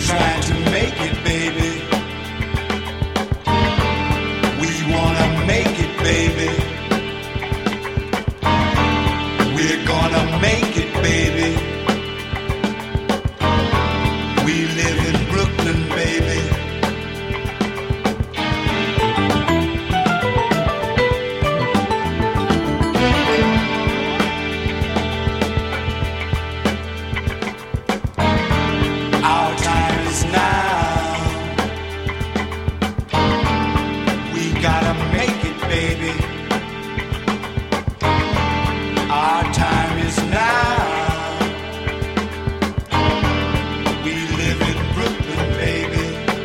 trying to make it, baby. We wanna make it, baby. We're gonna make it, baby. We live in Brooklyn, baby. Our time is now. We gotta make it, baby. Our time is now. We live in Brooklyn, baby.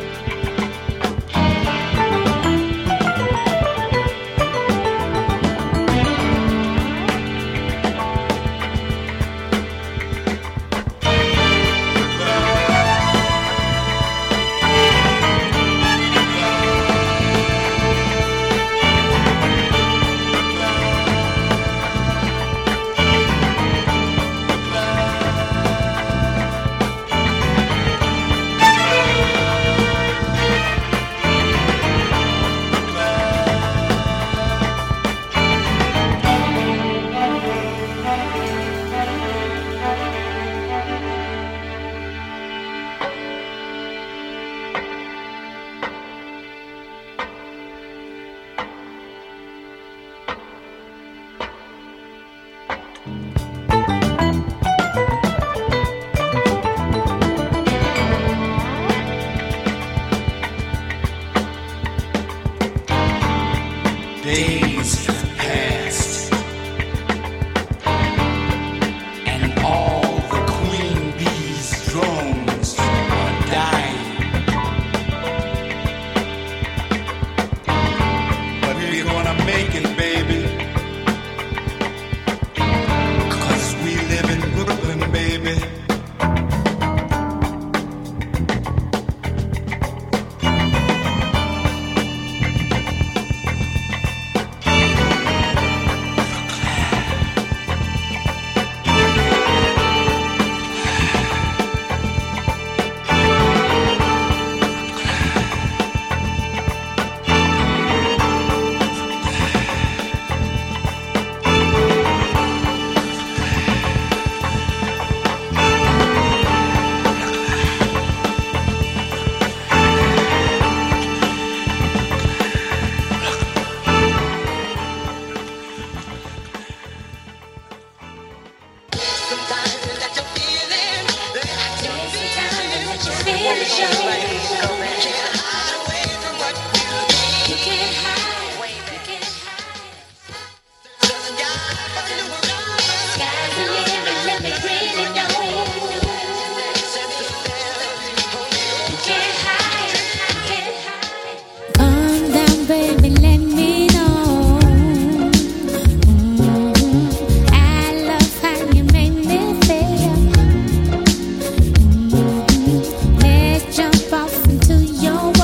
Days have passed, and all the queen bee's drones are dying. But we're gonna make it, baby, 'cause we live in Brooklyn, baby. Let's jump off into your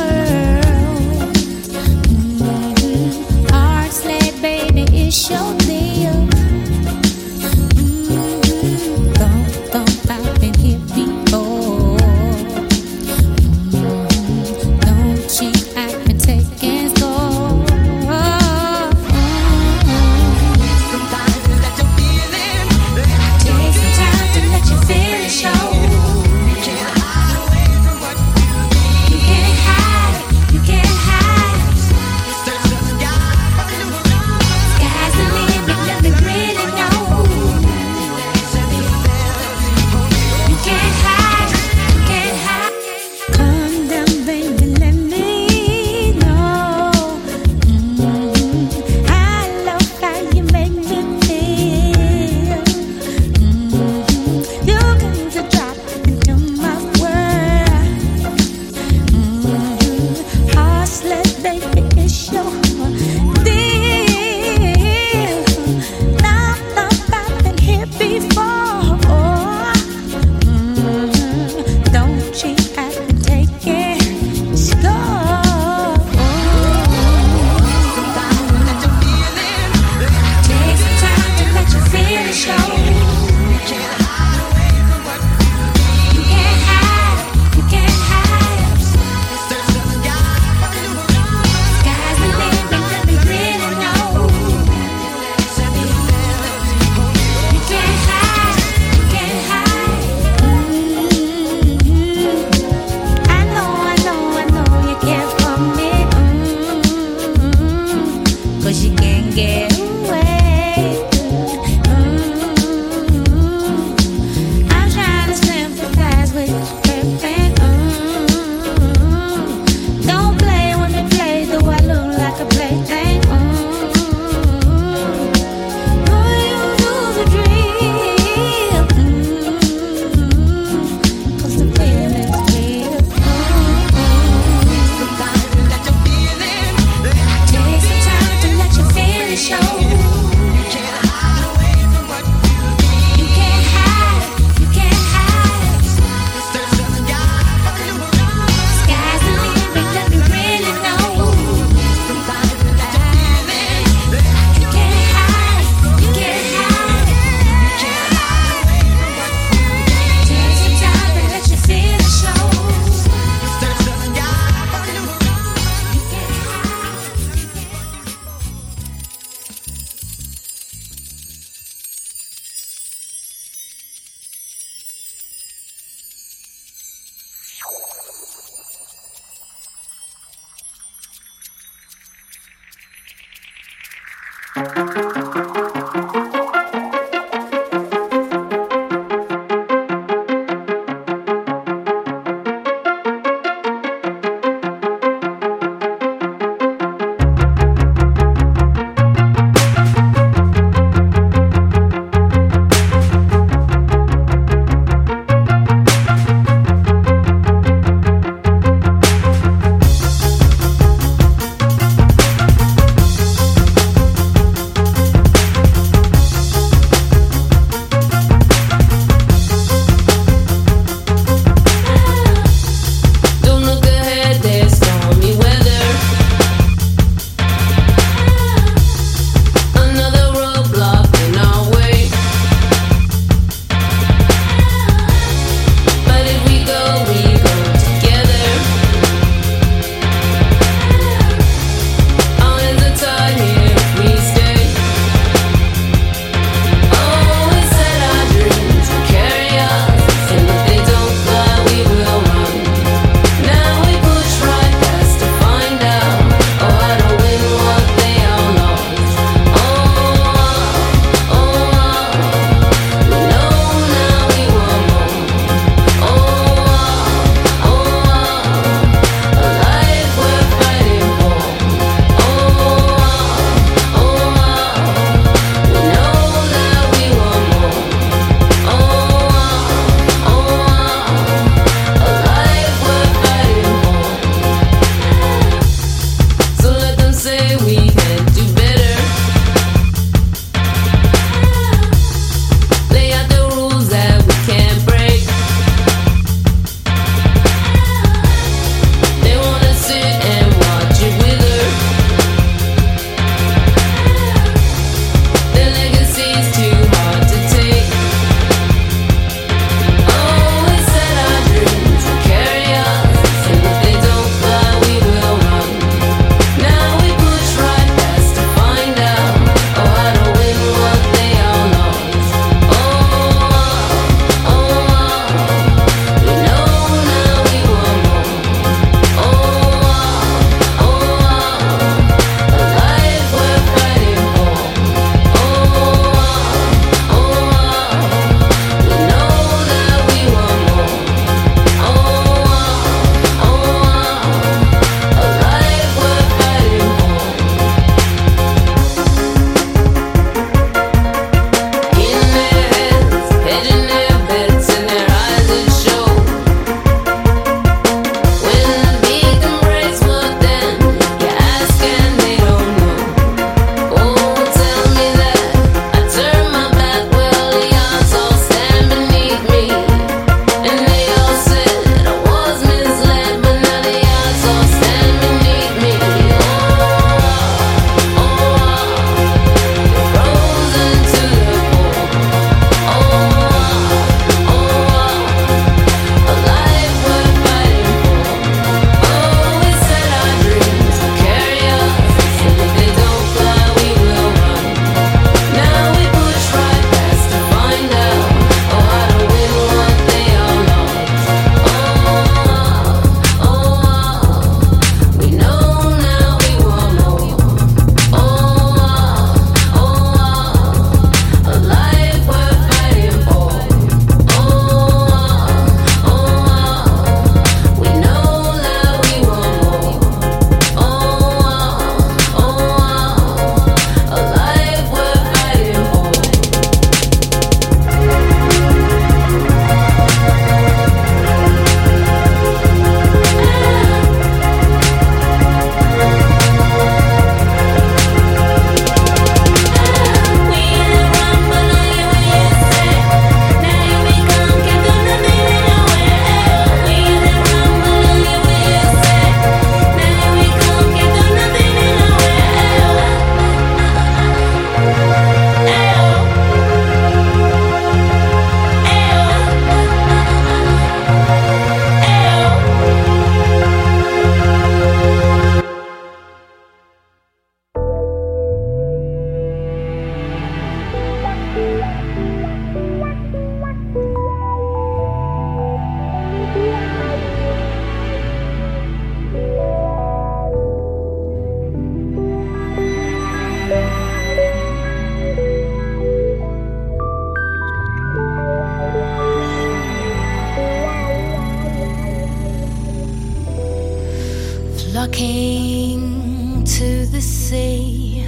Flocking to the sea,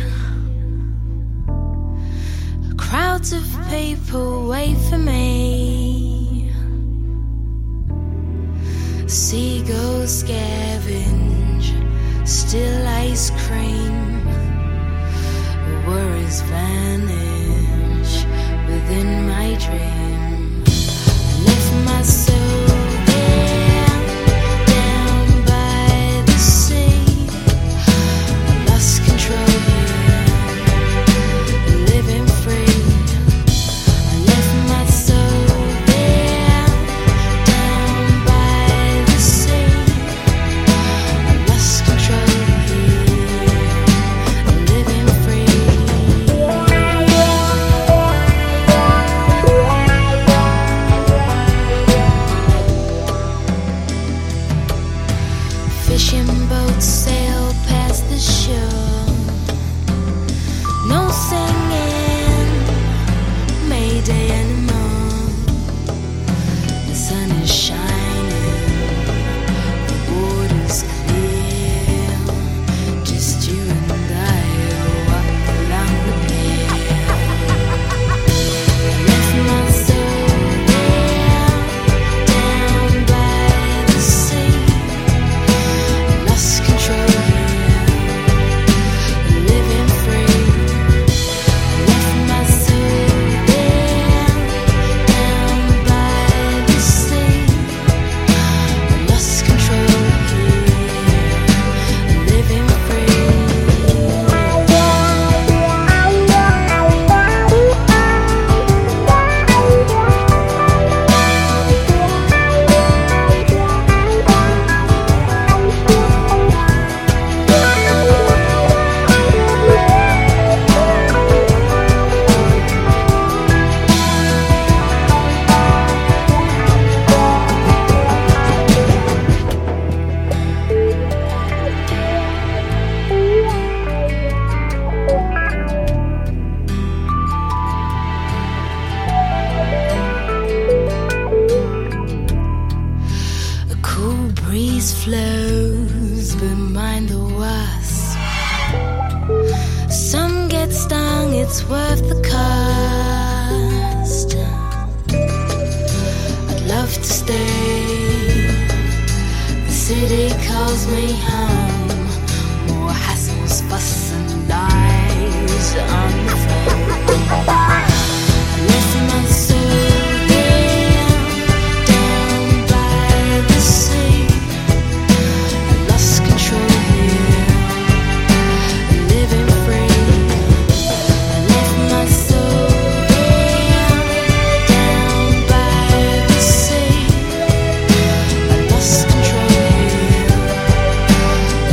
crowds of people wait for me. Seagulls scavenge still ice cream. Worries vanish within my dream. I lift my soul there, down by the sea. I lost control here, living free. I lift my soul there, down by the sea. I lost control here, living free. Fishing boats sail past the shore. No singing, Mayday anymore. The sun is shining, the water's clear. Just you and I walk along the pier. I left my soul there, down by the sea. Lost control here, living free. I left my soul there, down by the sea. Lost control here, living free. A cool breeze flows behind the wasp. Some get stung, it's worth the cost. I'd love to stay. The city calls me home. More hassles, fuss, and lies on the phone. I left my soul there, down by the sea. I lost control here, living free. I left my soul there, down by the sea. I lost control here,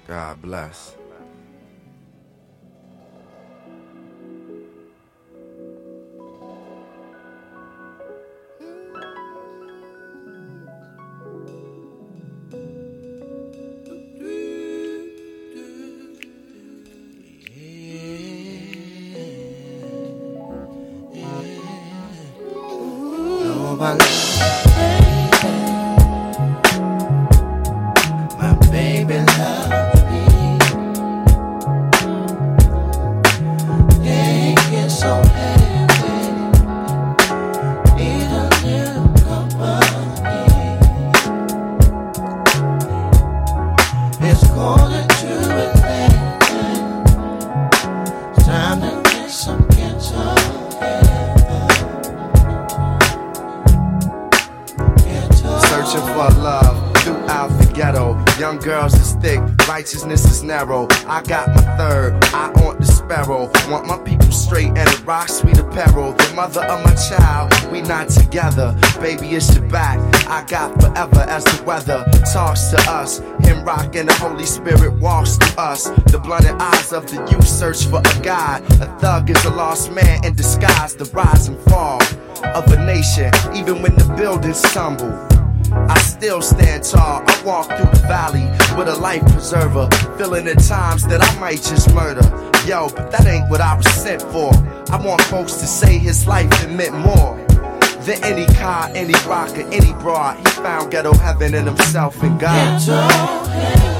God bless. My baby loves me. They get so heavy. Need a little company. It's going to Atlanta. It's time to get some guitar. Searching for love throughout the ghetto. Young girls is thick, righteousness is narrow. I got my third, I want the sparrow. Want my people straight and a rock sweet apparel. The mother of my child, we not together. Baby, it's your back, I got forever as the weather talks to us. Him rock and the Holy Spirit walks through us. The blinded eyes of the youth search for a guide. A thug is a lost man in disguise. The rise and fall of a nation, even when the buildings tumble, I still stand tall. I walk through the valley with a life preserver, feeling the times that I might just murder. Yo, but that ain't what I was sent for. I want folks to say his life it meant more than any car, any rocker, any broad. He found ghetto heaven in himself and God. Ghetto heaven.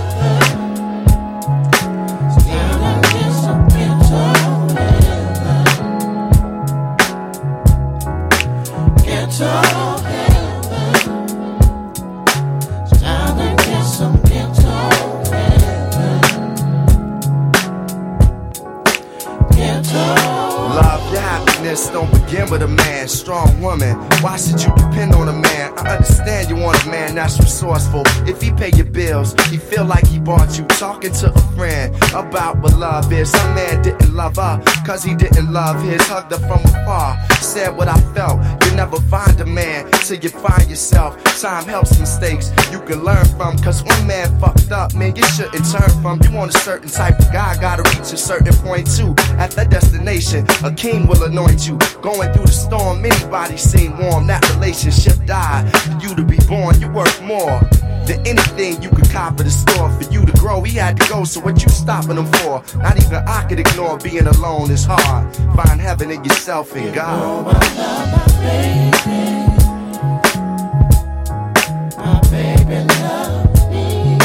Don't begin with a man, strong woman. Why should you depend on a man? I understand you want a man that's resourceful. If he pay your bills, he feel like he bought you. Talking to a friend about what love is. Some man didn't love her, cause he didn't love his. Hugged her from afar, said what I felt. You never find a man till you find yourself. Time helps mistakes you can learn from. Cause one man fucked up, man, you shouldn't turn from. You want a certain type of guy, gotta reach a certain point too. At that destination, a king will anoint you. Going through the storm, anybody seem warm. That relationship died. For you to be born, you worth more than anything you could cop at the store. For you to grow, he had to go, so what you stopping him for? Not even I could ignore being alone, it's hard. Find heaven in yourself and God. My baby loves me.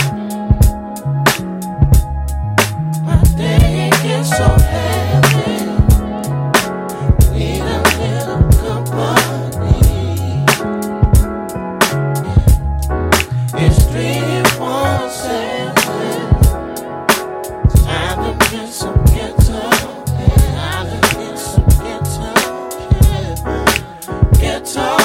My day gets so heavy. Need a little company. It's 3-4-7. Time to get some guitar. Time to get some guitar. Guitar.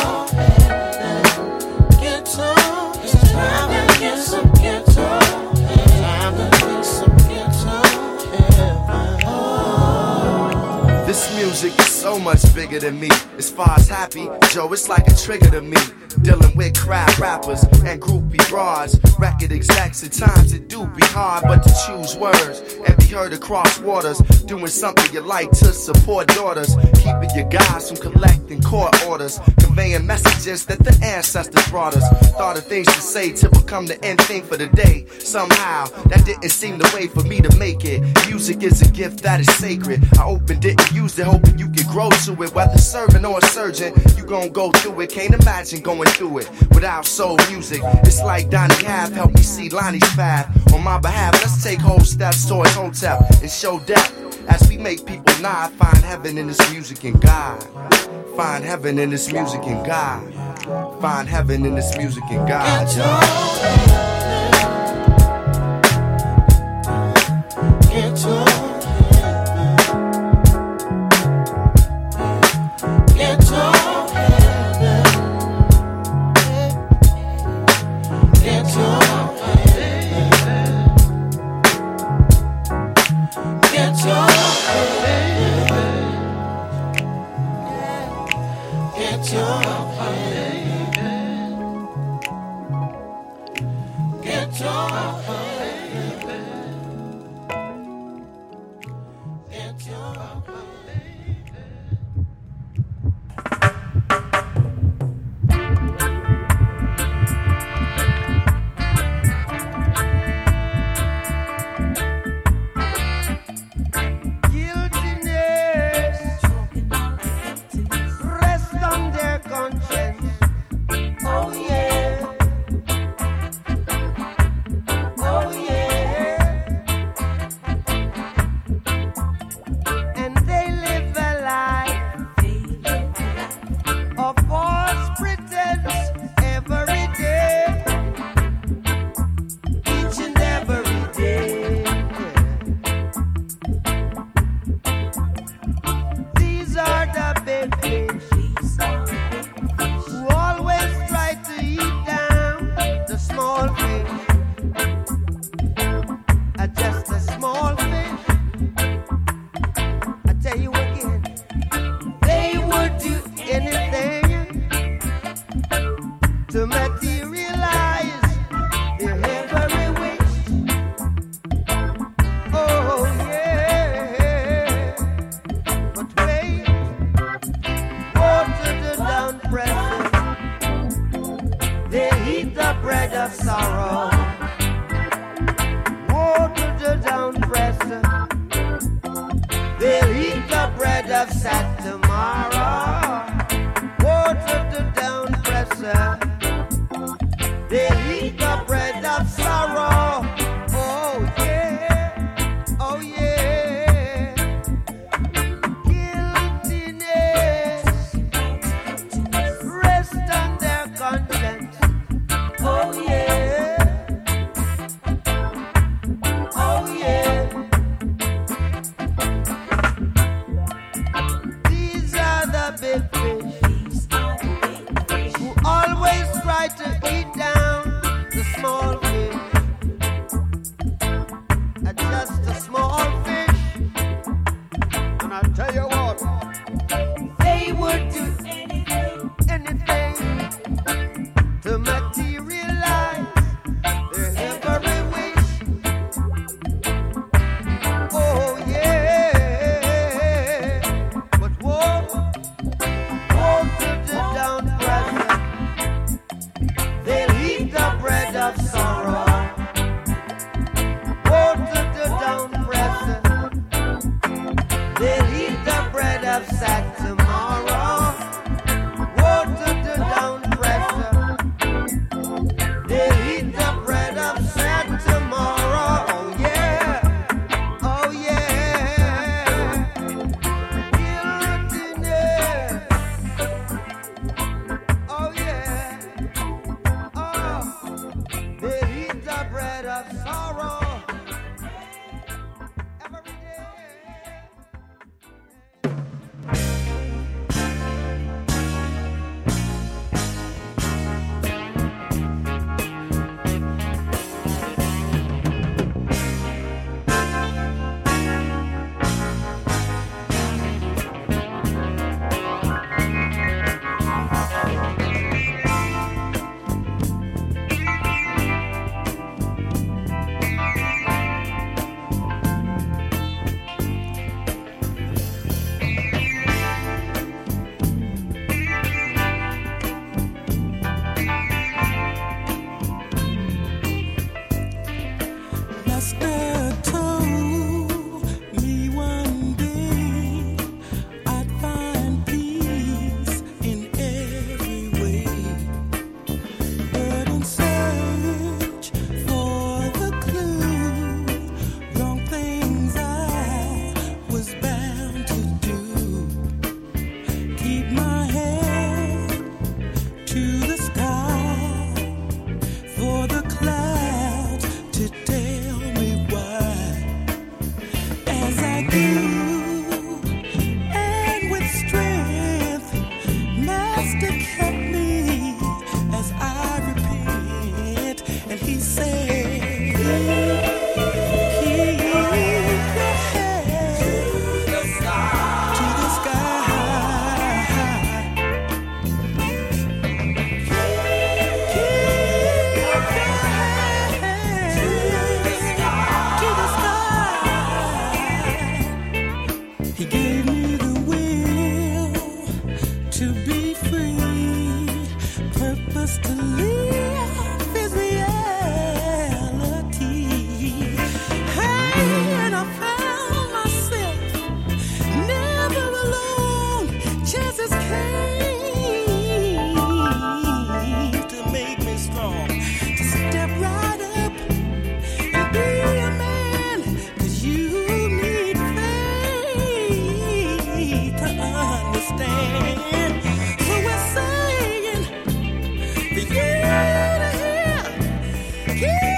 This music is so much bigger than me. As far as happy, Joe, it's like a trigger to me. Dealing with crowd rappers and groupie broads. Record execs, at times it do be hard, but to choose words and be heard across waters. Doing something you like to support daughters. Keeping your guys from collecting court orders. Conveying messages that the ancestors brought us. Thought of things to say to become the end thing for the day. Somehow, that didn't seem the way for me to make it. Music is a gift that is sacred. I opened it and used it, hoping you could grow to it. Whether serving or a surgeon, you gon' go through it. Can't imagine going through it without soul music. It's like Donnie Half helped me see Lonnie's path. On my behalf, let's take whole steps towards Hotep and show depth as we make people nod. Find heaven in this music and God. Find heaven in this music and God. Find heaven in this music and God. Get your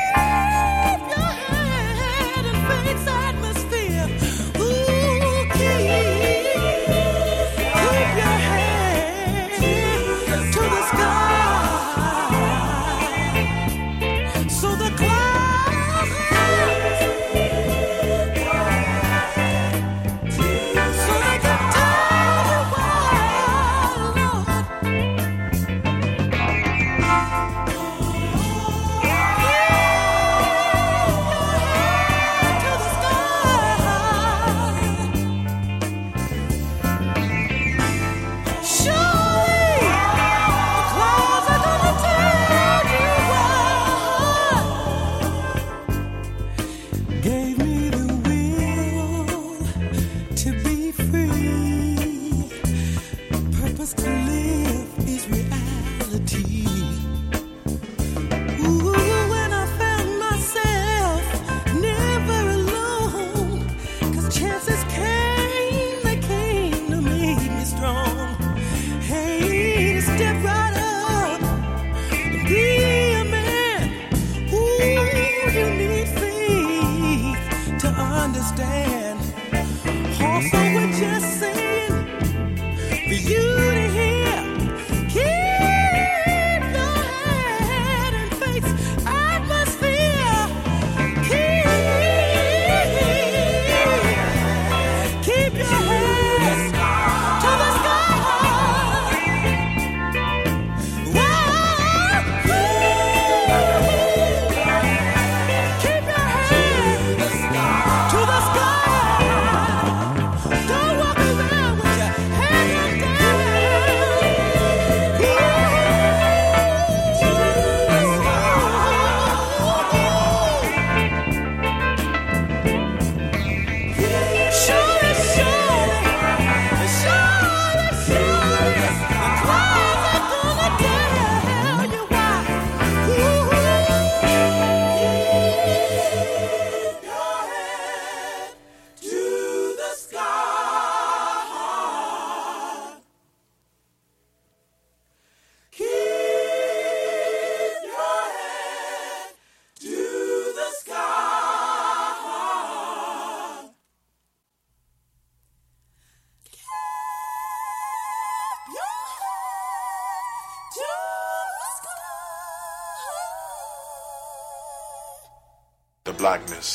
The blackness,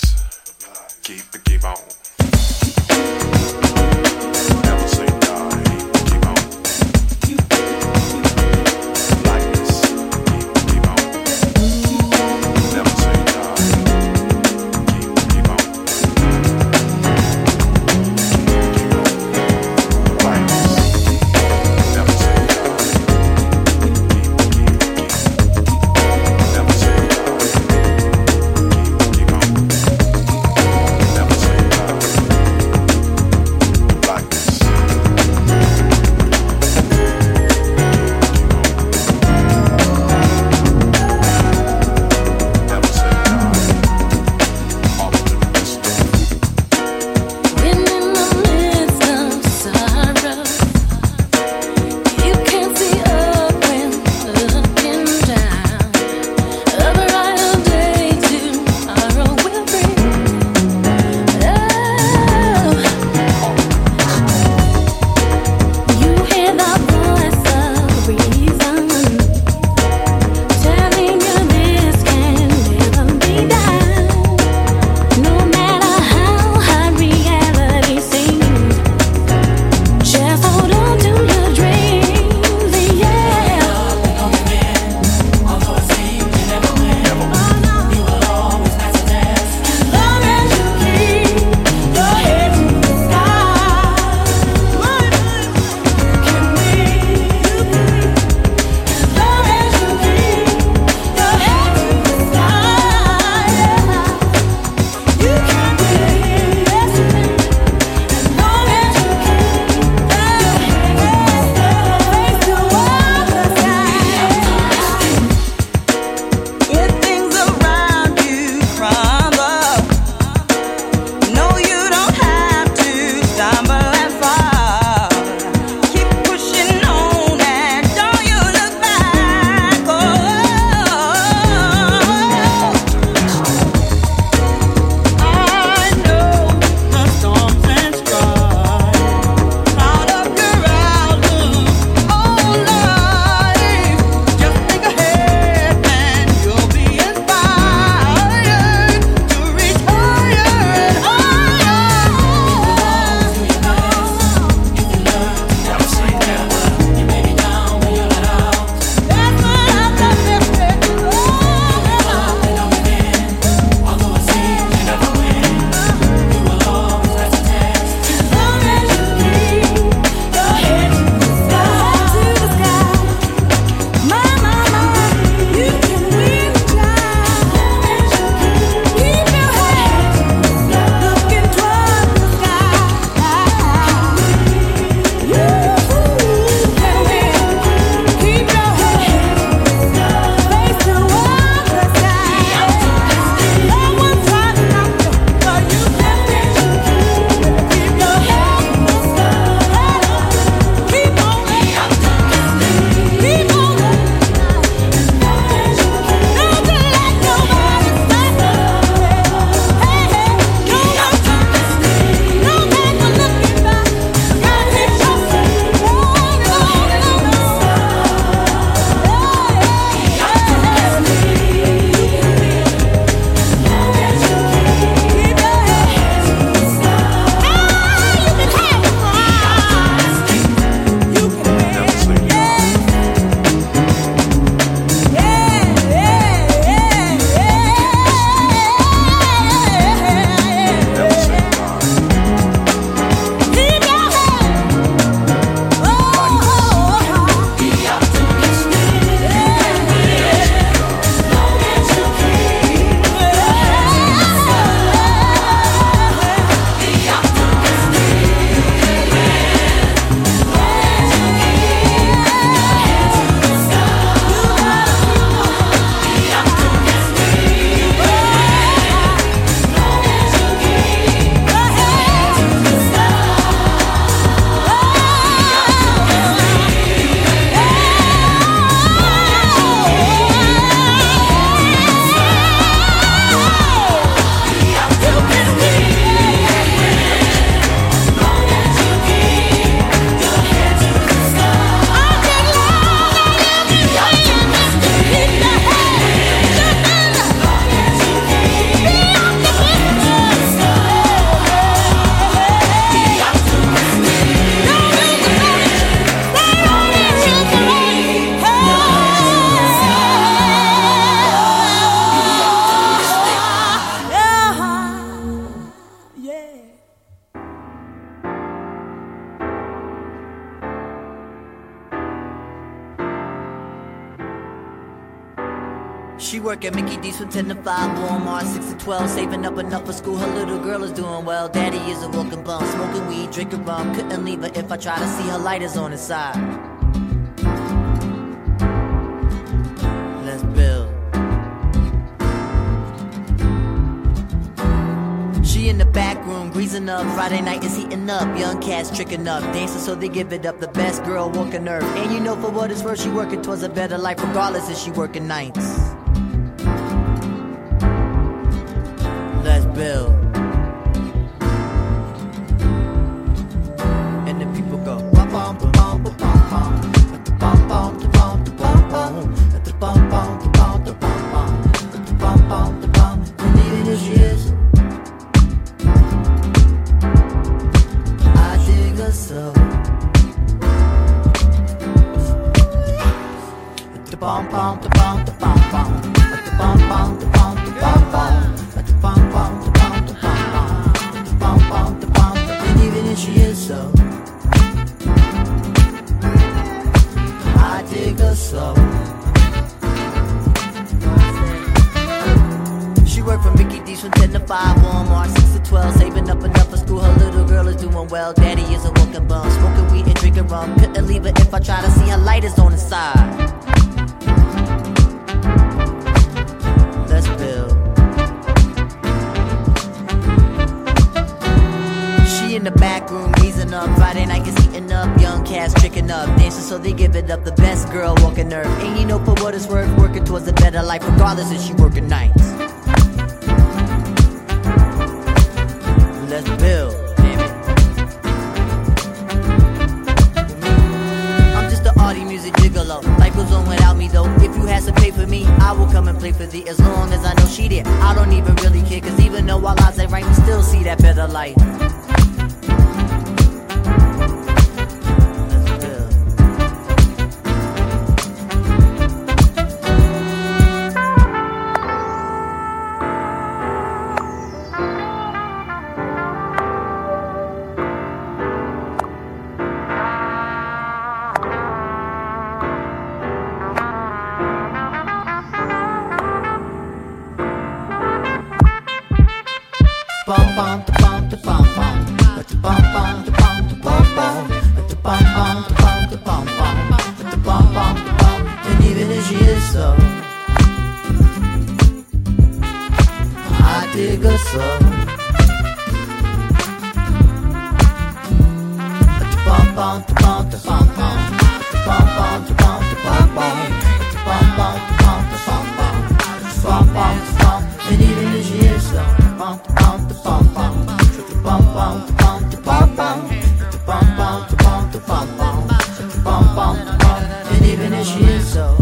keep on. Never say die, keep on. Blackness, keep on. Never say die, keep on. Keep on. Blackness, never say die, keep. Never say die. Never say work at Mickey D's from 10 to 5, Walmart 6 to 12, saving up enough for school. Her little girl is doing well. Daddy is a walking bum, smoking weed, drinking rum. Couldn't leave her if I try to see her lighters on his side. Let's build. She in the back room, greasing up. Friday night is heating up. Young cats tricking up, dancing so they give it up. The best girl walking earth. And you know for what it's worth, she working towards a better life, regardless if she working nights. Let's build. And the people go bum bum bum bum bum bum bum bum bum bum bum bum bum bum bum bum. And even if she is, I dig her so. The bum bum the bum the bum bum the bum bum the bum the bum bum. And even if she is so, I dig her so. She worked for Mickey D's from 10 to 5, Walmart 6 to 12, saving up enough for school. Her little girl is doing well. Daddy is a walking bum, smoking weed and drinking rum. Couldn't leave her if I try to see her lighters on the side. Let's build. In the back room, easing up. Friday night is heating up. Young cats tricking up, dancing so they give it up. The best girl walking earth. And you know for what it's worth, working towards a better life, regardless if she working nights. Let's build, damn it. I'm just a arty music gigolo. Life goes on without me though. If you had to pay for me, I will come and play for thee. As long as I know she there, I don't even really care. Cause even though our lives ain't right, we still see that better life. And even if she is so, I dig her so. And even if she is so, and even if she is so,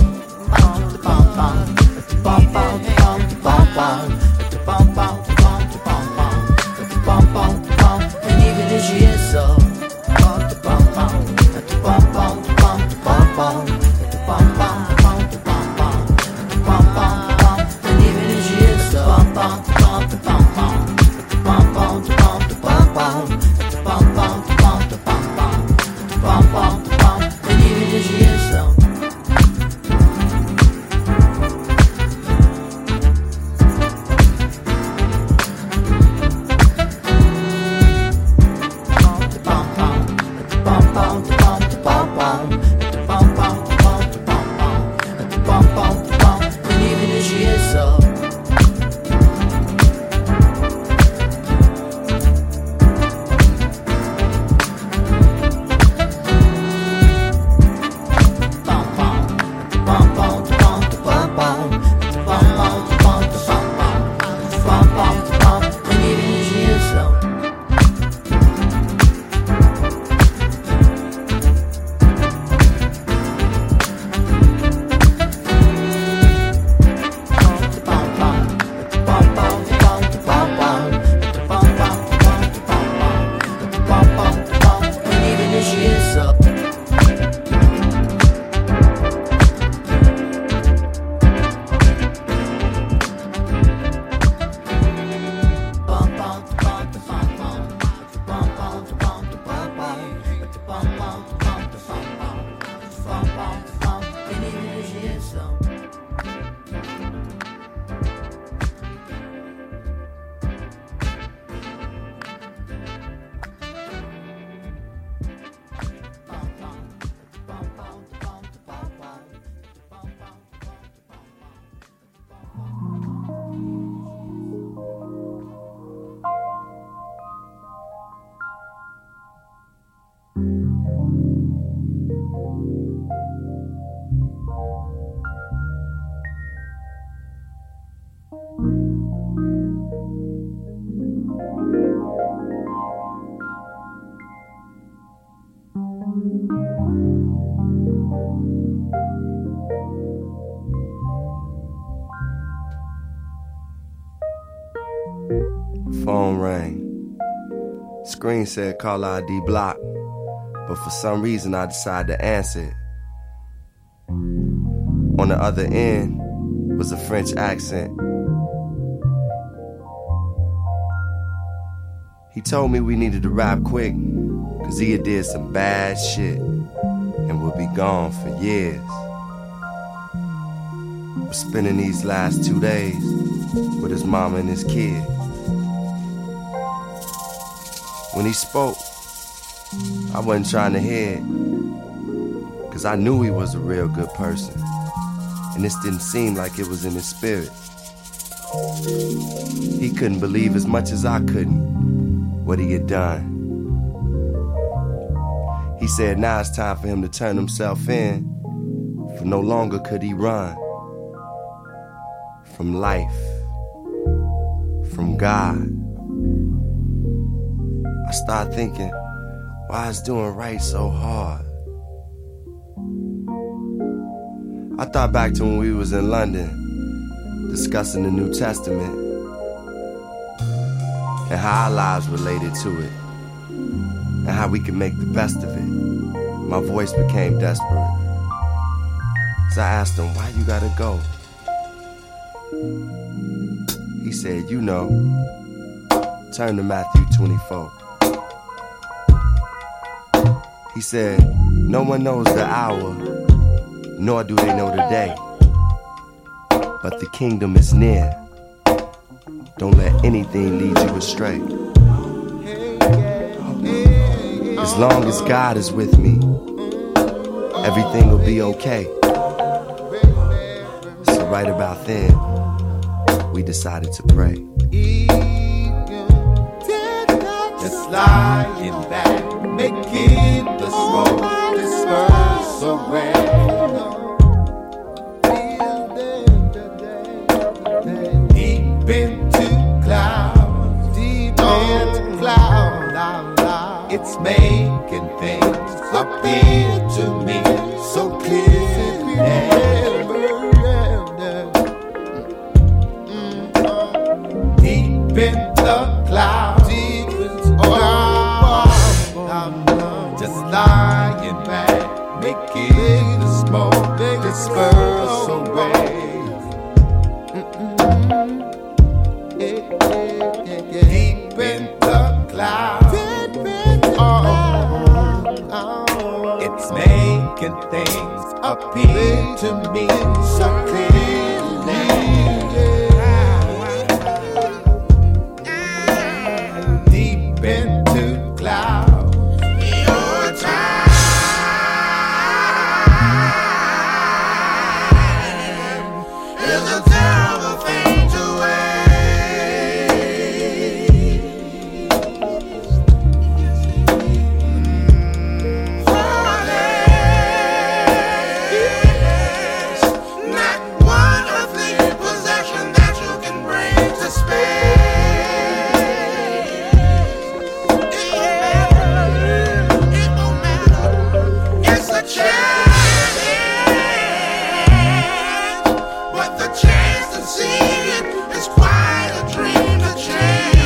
and even if she is so, Phone rang. Screen said call ID blocked, but for some reason I decided to answer it. On the other end was a French accent. He told me we needed to rap quick, cause he had did some bad shit and would be gone for years. We're spending these last 2 days with his mama and his kid. When he spoke, I wasn't trying to hear it, cause I knew he was a real good person, and this didn't seem like it was in his spirit. He couldn't believe as much as I couldn't what he had done. He said now it's time for him to turn himself in, for no longer could he run from life, from God. I started thinking, why is doing right so hard? I thought back to when we was in London, discussing the New Testament, and how our lives related to it, and how we can make the best of it. My voice became desperate. So I asked him, why you gotta go? He said, you know, turn to Matthew 24. He said, no one knows the hour, nor do they know the day, but the kingdom is near. Don't let anything lead you astray. As long as God is with me, everything will be okay. So right about then, we decided to pray. Just lying back, making the smoke disperse away. Deep into clouds, it's making things appear to me so clearly. Deep in the clouds, just lying back, making the smoke disperse away. Deep in the clouds, it's making things appear to me so clearly. Deep into clouds, your time is a terrible thing to waste. For there's not one earthly possession that you can bring to space. It won't matter. It's a chance, but the chance to see it is quite a dream to change.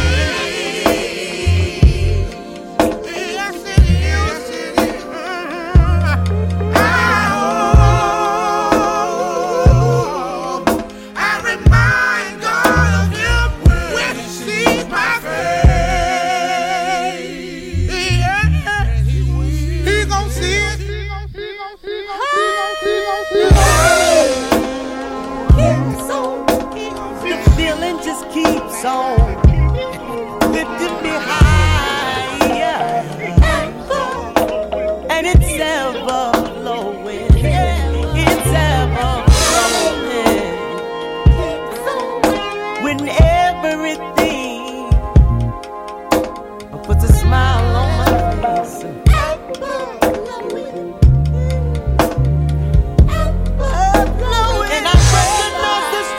Yes, it is. I remind God of Him when He sees my face. He gon' see it. Keeps on, the feeling just keeps on lifting me higher, and it's ever flowing, it's ever flowing. When everything puts a smile on my face. And I recognize the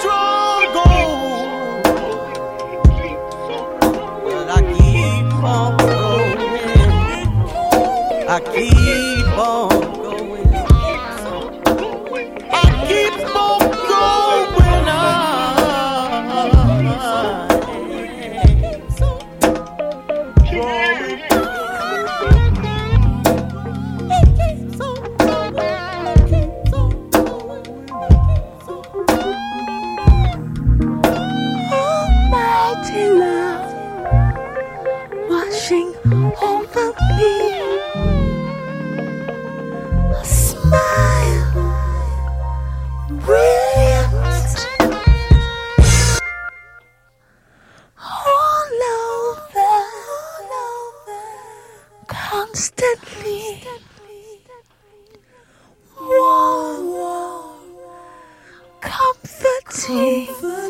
struggle, but I keep on going. I keep on going. constantly warm, comforting,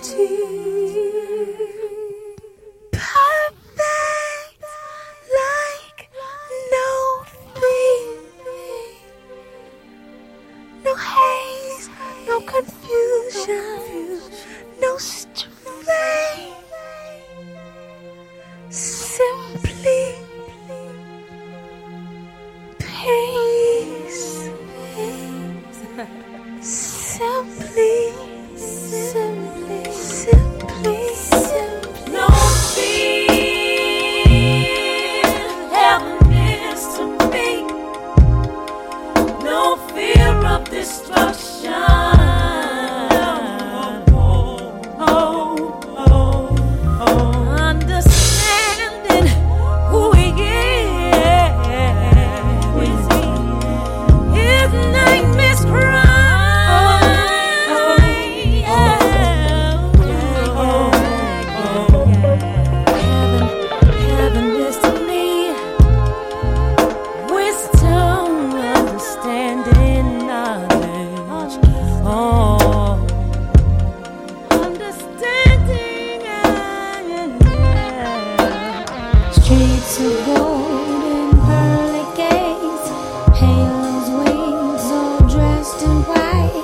perfect, like no feeling, no haze, no confusion, no strain, simply peace, simply, simply, simply, simply. No fear, happiness to me. No fear of destruction. Understanding who He is. His name is Christ. Heaven is to me wisdom, understanding, knowledge. Oh, understanding. Streets of gold and pearly gates, halos, wings, all dressed in white.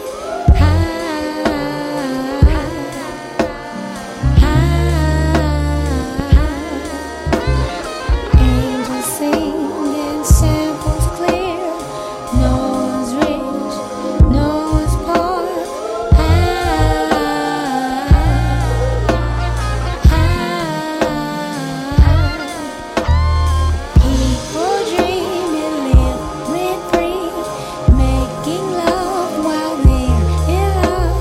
Angels singing, samples clear. Noah's rich, Noah's poor. People dreaming, living free, making love while they're in love.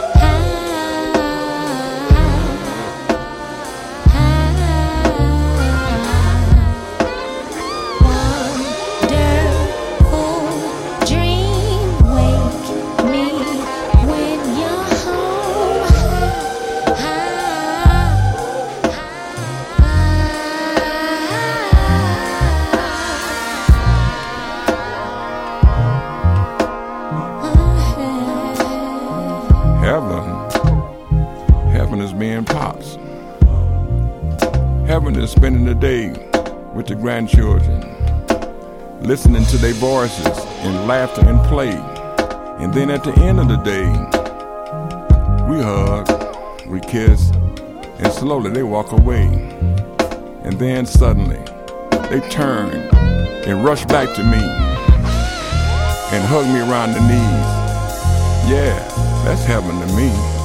Wonderful dream, wake me when you're Heaven is being pops. Heaven is spending the day with the grandchildren, listening to their voices in laughter and play. And then at the end of the day, we hug, we kiss, and slowly they walk away. And then suddenly, they turn and rush back to me and hug me around the knees. Yeah, that's heaven to me.